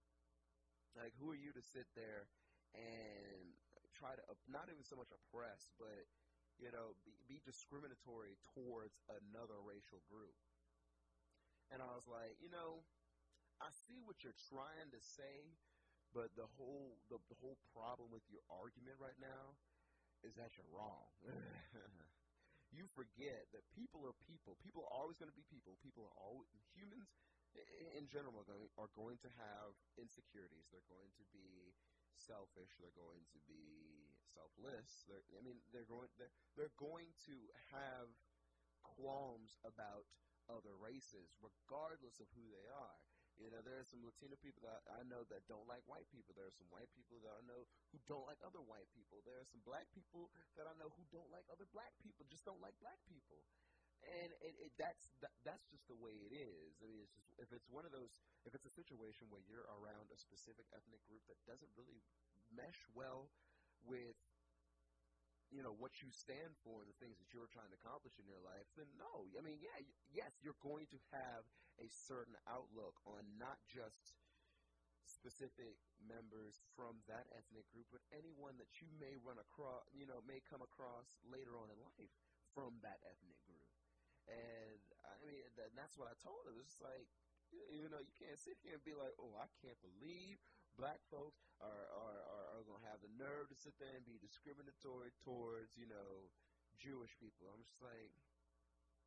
try to not even so much oppress, but be discriminatory towards another racial group? And I was like, I see what you're trying to say, but the whole problem with your argument right now is that you're wrong. You forget that people are people. People are always going to be people. Humans in general are going to have insecurities. They're going to be selfish. They're going to be selfless. They're going to have qualms about other races, regardless of who they are. There are some Latino people that I know that don't like white people. There are some white people that I know who don't like other white people. There are some black people that I know who don't like other black people, just don't like black people. And that's just the way it is. I mean, it's just, if it's a situation where you're around a specific ethnic group that doesn't really mesh well with what you stand for and the things that you're trying to accomplish in your life, then no. I mean, yes, you're going to have a certain outlook on not just specific members from that ethnic group, but anyone that you may run across, may come across later on in life from that ethnic group. And I mean, that's what I told him. It's just like, you can't sit here and be like, oh, I can't believe black folks are going to have the nerve to sit there and be discriminatory towards, Jewish people. I'm just like,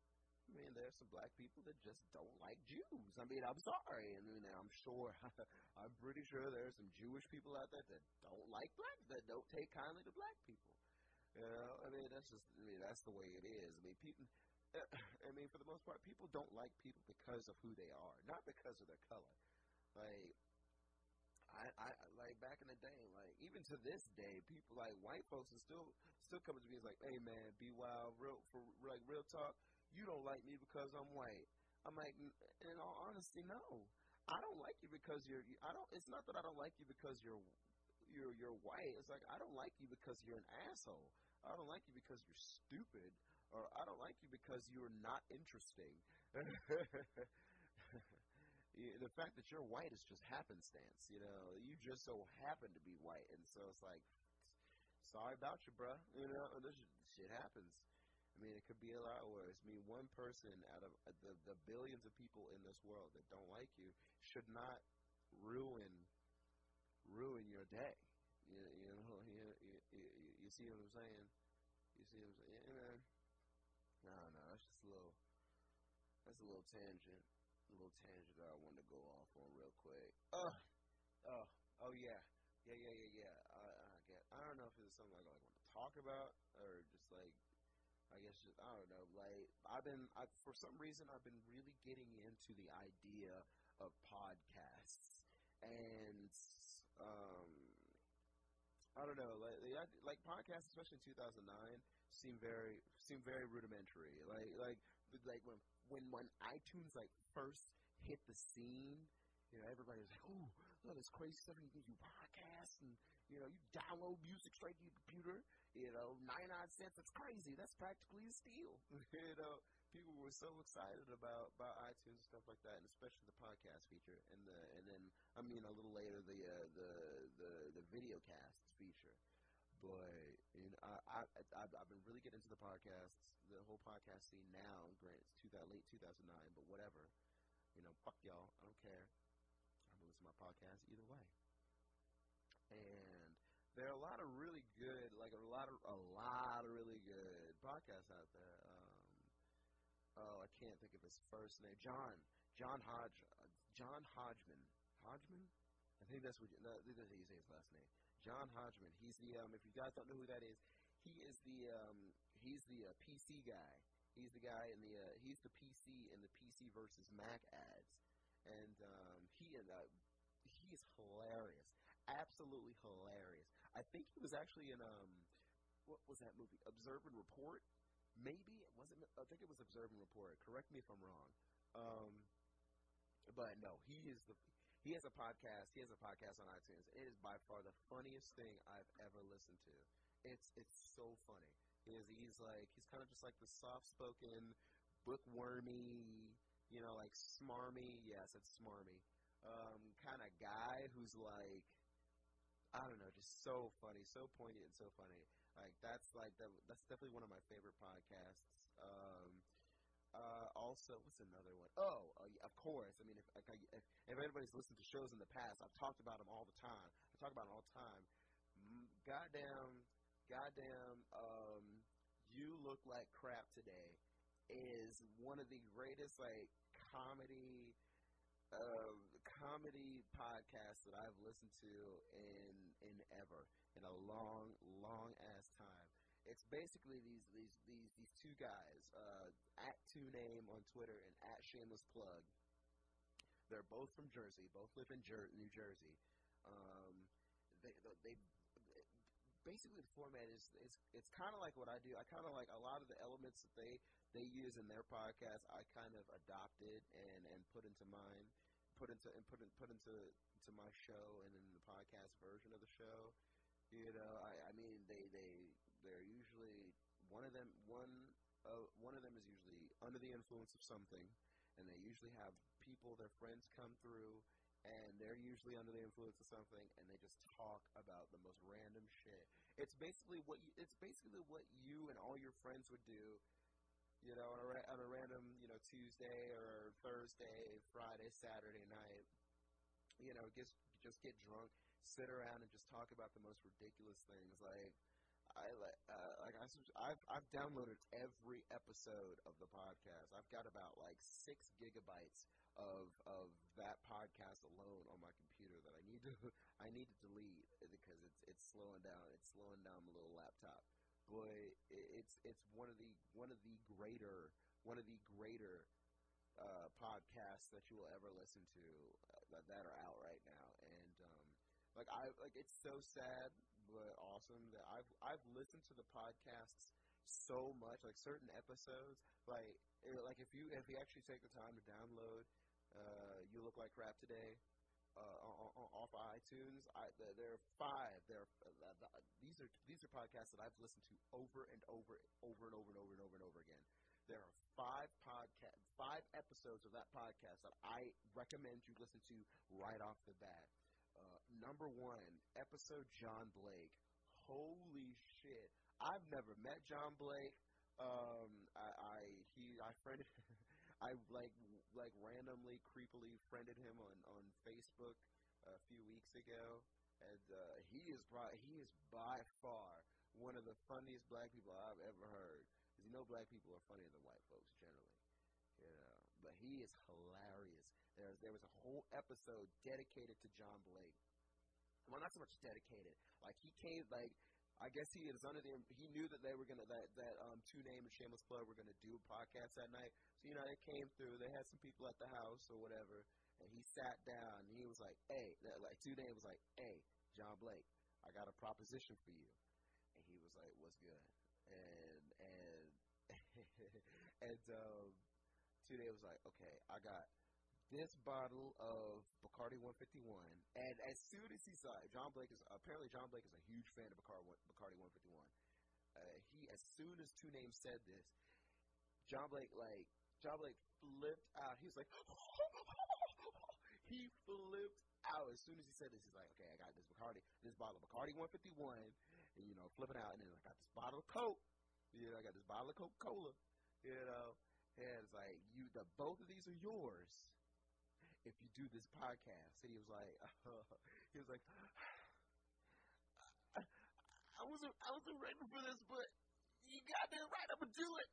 I mean, there's some black people that just don't like Jews. I mean, I'm sorry. I mean, I'm sure, I'm pretty sure there's some Jewish people out there that don't like that don't take kindly to black people. You know, I mean, that's the way it is. I mean, people, I mean, for the most part, people don't like people because of who they are, not because of their color. Like, I like back in the day, like even to this day, people like white folks are still coming to me and like, hey man, be wild, real talk. You don't like me because I'm white. I'm like, in all honesty, no. I don't like you because I don't. It's not that I don't like you because you're white. It's like I don't like you because you're an asshole. I don't like you because you're stupid, or I don't like you because you're not interesting. The fact that you're white is just happenstance, you know. You just so happen to be white, and so it's like, sorry about you, bruh. You know, this shit happens. I mean, it could be a lot worse. I mean, one person out of the billions of people in this world that don't like you should not ruin your day. You see what I'm saying? You see what I'm saying? Yeah, man. I don't know. That's a little tangent. A little tangent that I wanted to go off on real quick. Oh yeah. I don't know if it's something I want to talk about or just like, I guess just, I don't know. Like for some reason I've been really getting into the idea of podcasts, and I don't know. Like podcasts, especially in 2009, seem very rudimentary. Like when iTunes like first hit the scene, you know, everybody was like, "Oh, look, this crazy stuff! You can do podcasts, and you know, you download music straight to your computer. You know, 99 cents. That's crazy. That's practically a steal." You know, people were so excited about iTunes and stuff like that, and especially the podcast feature, and then I mean a little later the video cast feature. But you know, I've been really getting into the podcasts, the whole podcast scene now. Granted, it's late 2009, but whatever. You know, fuck y'all. I don't care. I'm gonna listen to my podcast either way. And there are a lot of really good, like a lot of really good podcasts out there. I can't think of his first name. John Hodgman. Hodgman? I think that's what. No, this is how you say his last name. John Hodgman. He's the. If you guys don't know who that is, he is the. He's the PC guy. He's the guy in the. He's the PC in the PC versus Mac ads, and he is hilarious. Absolutely hilarious. I think he was actually in what was that movie? Observe and Report. Maybe it wasn't. I think it was Observe and Report. Correct me if I'm wrong. But no, he has a podcast. He has a podcast on iTunes. It is by far the funniest thing I've ever listened to. It's so funny. He's kind of just like the soft spoken, bookwormy, you know, like smarmy. Yes, it's smarmy. Kind of guy who's like, I don't know, just so funny, so poignant, and so funny. That's definitely one of my favorite podcasts. Also, what's another one? Yeah, of course. I mean, if anybody's listened to shows in the past, I've talked about them all the time. I talk about them all the time. Goddamn, You Look Like Crap Today is one of the greatest comedy podcasts that I've listened to in a long ass time. It's basically these two guys, at Two Name on Twitter and at Shameless Plug. They're both from Jersey. Both live in New Jersey. They basically the format is it's kind of like what I do. I kind of like a lot of the elements that they use in their podcast. I kind of adopted and put into mine, put into my show and in the podcast version of the show. You know, I mean they're usually one of them is usually under the influence of something, and they usually have people, their friends, come through, and they're usually under the influence of something, and they just talk about the most random shit. It's basically what you and all your friends would do, you know, on a random, you know, Tuesday or Thursday, Friday, Saturday night. You know, just get drunk, sit around, and just talk about the most ridiculous things. Like, I've downloaded every episode of the podcast. I've got about like 6 gigabytes of that podcast alone on my computer that I need to delete because it's slowing down. It's slowing down my little laptop. But it's one of the greater podcasts that you will ever listen to that are out right now. And it's so sad but awesome that I've listened to the podcasts so much, like certain episodes, like if you actually take the time to download You Look Like Crap Today off of iTunes, there are 5. These are podcasts that I've listened to over and over again. There are 5 episodes of that podcast that I recommend you listen to right off the bat. Number 1, episode John Blake. Holy shit! I've never met John Blake. I friended, I randomly, creepily friended him on Facebook a few weeks ago, and he is by far one of the funniest black people I've ever heard. Because you know, black people are funnier than white folks generally. But he is hilarious. There was a whole episode dedicated to John Blake. Well, not so much dedicated. Like, he came, like, I guess he knew that they were gonna that 2 Name and Shameless Plug were gonna do a podcast that night. So they came through. They had some people at the house or whatever, and he sat down and he was like, "Hey," like 2 Name was like, "Hey, John Blake, I got a proposition for you," and he was like, "What's good?" And 2 Name was like, "Okay, I got this bottle of Bacardi 151," and as soon as he saw it, John Blake is a huge fan of Bacardi 151. As soon as 2 Names said this, John Blake flipped out. He was like, he flipped out as soon as he said this. He's like, "Okay, I got this bottle of Bacardi 151, and flipping out, and then I got this bottle of Coke. I got this bottle of Coca-Cola, and it's like both of these are yours if you do this podcast." And he was like, I wasn't ready for this, but you got that right. I'm gonna do it.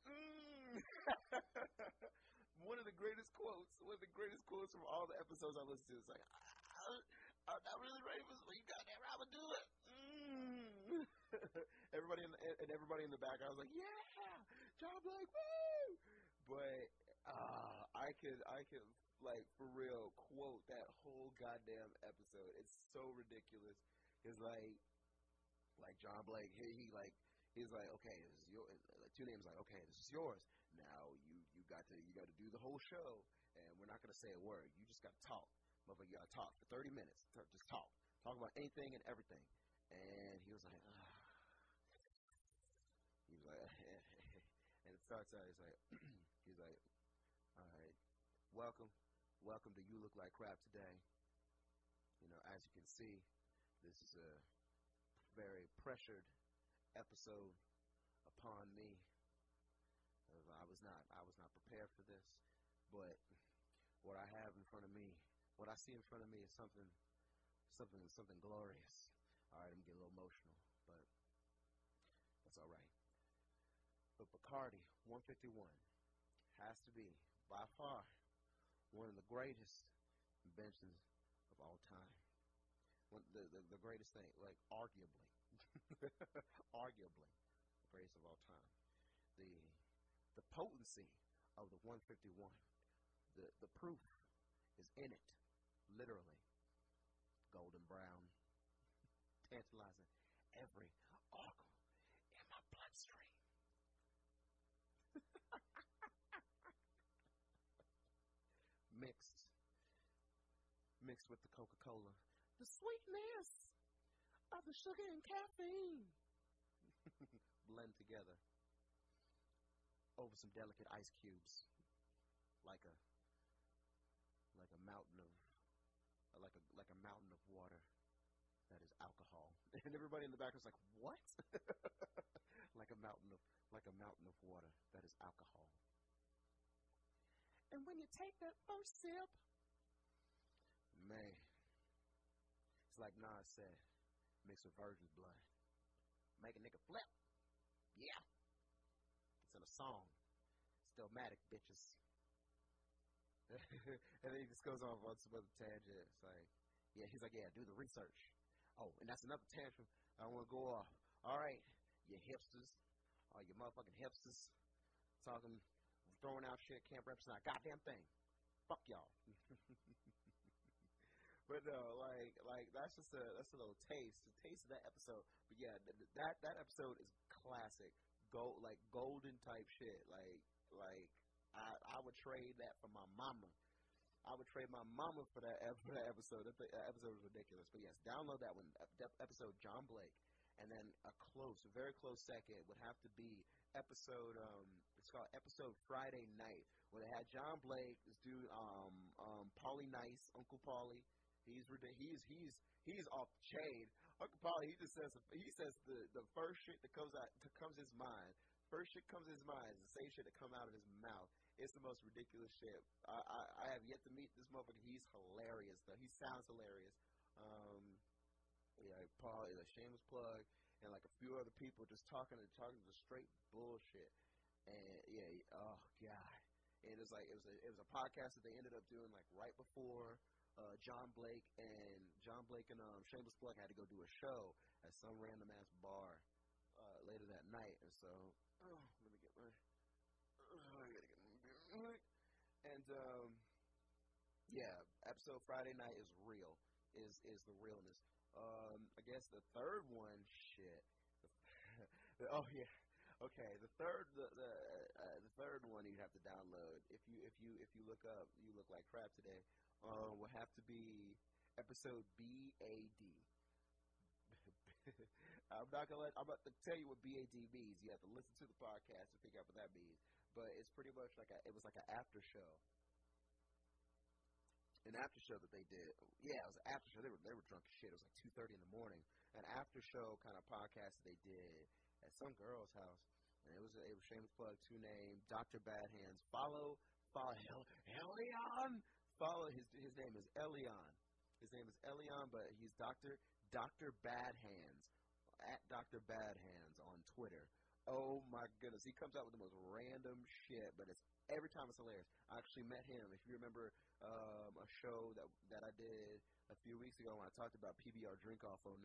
One of the greatest quotes from all the episodes I listened to. It's like, I'm not really ready for this, but you got that right. I'm gonna do it. Everybody in the back, I was like, "Yeah, John Blake, woo!" But I could like for real quote that whole goddamn episode. It's so ridiculous. It's like John Blake, he's like, "Okay, this is your." 2 Names like, "Okay, this is yours. Now you got to do the whole show, and we're not gonna say a word. You just gotta talk, motherfucker. You gotta talk for 30 minutes. Just talk about anything and everything." And he was like, and it starts out. He's like, "All right, welcome to You Look Like Crap Today. As you can see, this is a very pressured episode upon me. I was not prepared for this, but what I have in front of me, what I see in front of me is something glorious." All right, I'm getting a little emotional, but that's all right. But Bacardi 151 has to be, by far, one of the greatest inventions of all time. The greatest thing, like arguably the greatest of all time. The potency of the 151, the proof is in it, literally. Golden brown, tantalizing every organ in my bloodstream. Mixed with the Coca-Cola, the sweetness of the sugar and caffeine blend together over some delicate ice cubes, like a mountain of water that is alcohol. And everybody in the back was like, "What?" like a mountain of water that is alcohol. And when you take that first sip, man, it's like Nas said, mixed with virgin's blood. make a nigga flip. Yeah. It's in a song. Stillmatic, bitches. And then he just goes off on some other tangent. It's like, yeah, he's like, yeah, do the research. Oh, and that's another tantrum. I don't want to go off. All right, you hipsters, all you motherfucking hipsters, talking, throwing out shit, can't represent a goddamn thing. Fuck y'all. But no, like that's a little taste of that episode. But yeah, that episode is classic, golden type shit. Like I would trade that for my mama. I would trade my mama for that episode. That episode was ridiculous. But yes, download that one. Episode John Blake, and then a very close second would have to be episode. It's called episode Friday Night, where they had John Blake, this dude, Paulie Nice, Uncle Paulie. He's off the chain. Uncle Paulie, he says the first shit that comes his mind. First shit comes to his mind is the same shit that come out of his mouth. It's the most ridiculous shit. I have yet to meet this motherfucker. He's hilarious though. He sounds hilarious. Yeah, Paul is a shameless plug, and like a few other people just talking just straight bullshit. And yeah, oh god. And it was a podcast that they ended up doing like right before John Blake and Shameless Plug had to go do a show at some random ass bar later that night, and so let me get my and yeah, episode Friday Night is real, is the realness. I guess the third one, shit. Oh yeah. Okay, the third one you'd have to download if you look up, you look like crap today. Will have to be episode BAD. I'm about to tell you what BAD means. You have to listen to the podcast to figure out what that means. But it's pretty much it was like an after show. An after show that they did. Yeah, it was an after show. They were drunk as shit. It was like 2:30 in the morning. An after show kind of podcast that they did at some girl's house. And it was Shameless Plug, 2 name, Dr. Bad Hands. Follow Elion. Follow his name is Elion. His name is Elion, but he's Dr. Bad Hands at Dr. Bad Hands on Twitter. Oh my goodness, he comes out with the most random shit, but every time it's hilarious. I actually met him. If you remember a show that I did a few weeks ago when I talked about PBR Drink Off 09.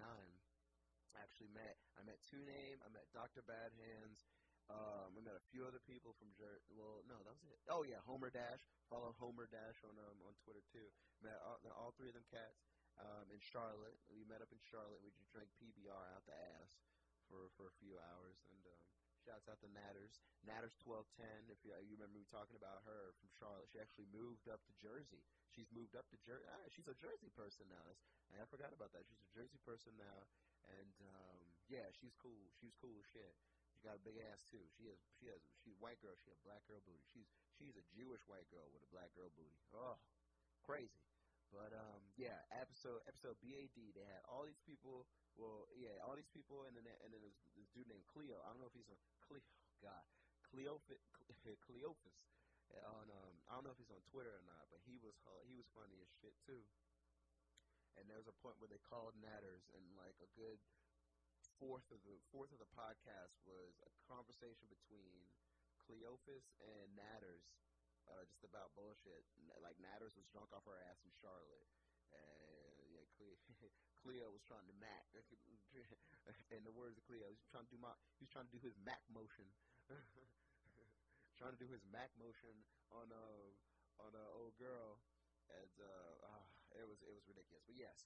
I met 2 name. I met Dr. Bad Hands. I met a few other people from well, no, that was it. Oh yeah, Homer Dash. Follow Homer Dash on Twitter too. Met all 3 of them cats in Charlotte. We met up in Charlotte. We just drank PBR out the ass for a few hours. And shouts out to Natters 1210. If you remember me talking about her from Charlotte, she actually moved up to Jersey. She's moved up to Jersey. She's a Jersey person now. I forgot about that. She's a Jersey person now. And yeah, she's cool. She's cool as shit. She got a big ass too. She's a white girl. She has a black girl booty. She's a Jewish white girl with a black girl booty. Oh, crazy. But yeah, episode BAD. They had all these people. Well, yeah, all these people, and then there's this dude named Cleo. I don't know if he's on Cleophas. I don't know if he's on Twitter or not, but he was funny as shit too. And there was a point where they called Natters, and like a good fourth of the podcast was a conversation between Cleophas and Natters, just about bullshit. Like Natters was drunk off her ass in Charlotte, and yeah, Cleo was trying to Mac. In the words of Cleo, he was trying to do his Mac motion, trying to do his Mac motion on a old girl, and it was ridiculous. But yes,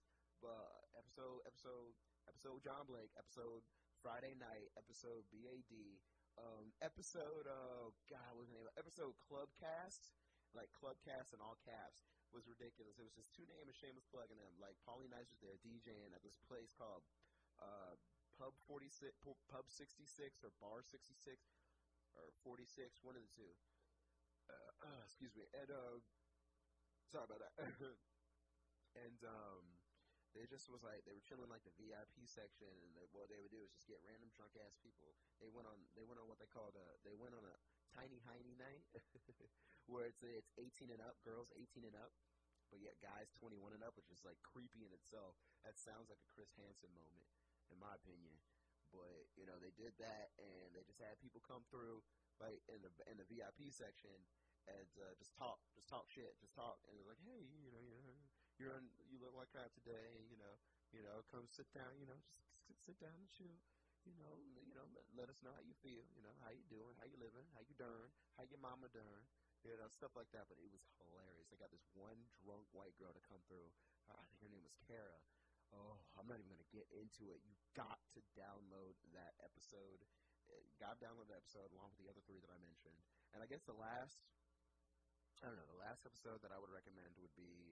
episode John Blake, episode Friday Night, episode BAD, episode what was the name? Episode Clubcast, like Clubcast in all caps, was ridiculous. It was just 2 names, Shameless Plug, and them. Like Paulie Nice was there DJing at this place called Pub 66 or Bar 66 or 46, one of the two. Excuse me. And sorry about that. And they just was like, they were chilling like the VIP section, and what they would do is just get random drunk ass people. They went on what they called they went on a tiny hiney night, where it's 18 and up, girls 18 and up, but yet guys 21 and up, which is like creepy in itself. That sounds like a Chris Hansen moment, in my opinion. But they did that, and they just had people come through like in the VIP section and just talk shit, just talk, and they're like, hey, you look like crap today, come sit down, just sit down and chill, let us know how you feel, how you doing, how you living, how you doing, how your mama doing, stuff like that. But it was hilarious. They got this one drunk white girl to come through. I think her name was Kara. Oh, I'm not even going to get into it. You got to download that episode. Got to download that episode along with the other 3 that I mentioned. And I guess the last episode that I would recommend would be,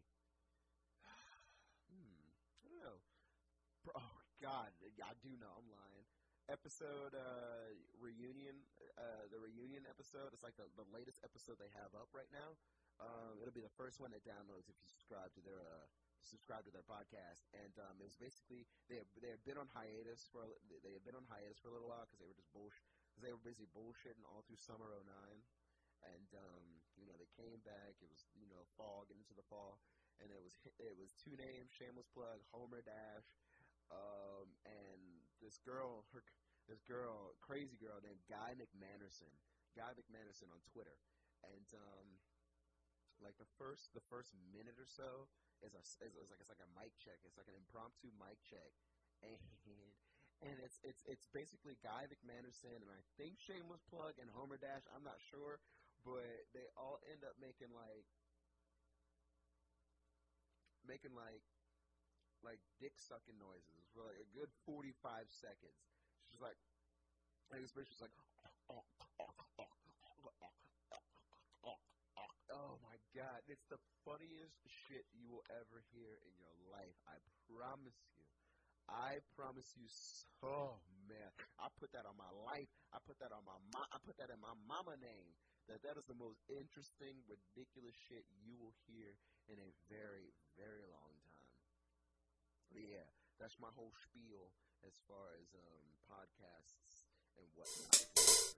I don't know. Oh, God, I do know. I'm lying. Episode reunion, the reunion episode. It's like the latest episode they have up right now. It'll be the first one that downloads if you subscribe to their podcast. And it was basically they had been on hiatus for a little while because they were just because they were busy bullshitting all through summer '09. And they came back. It was fall, getting into the fall, and it was 2 names, shameless plug, Homer Dash, and this crazy girl named Guy McManderson on Twitter. And like the first minute or so is like a mic check. It's like an impromptu mic check, and it's basically Guy McManderson and I think shameless plug and Homer Dash. I'm not sure, but they all end up making like dick sucking noises for like a good 45 seconds. She's like, especially she's like, oh my God, it's the funniest shit you will ever hear in your life. I promise you. So man, I put that on my life. I put that in my mama name. That is the most interesting, ridiculous shit you will hear in a very, very long time. But yeah, that's my whole spiel as far as podcasts and whatnot.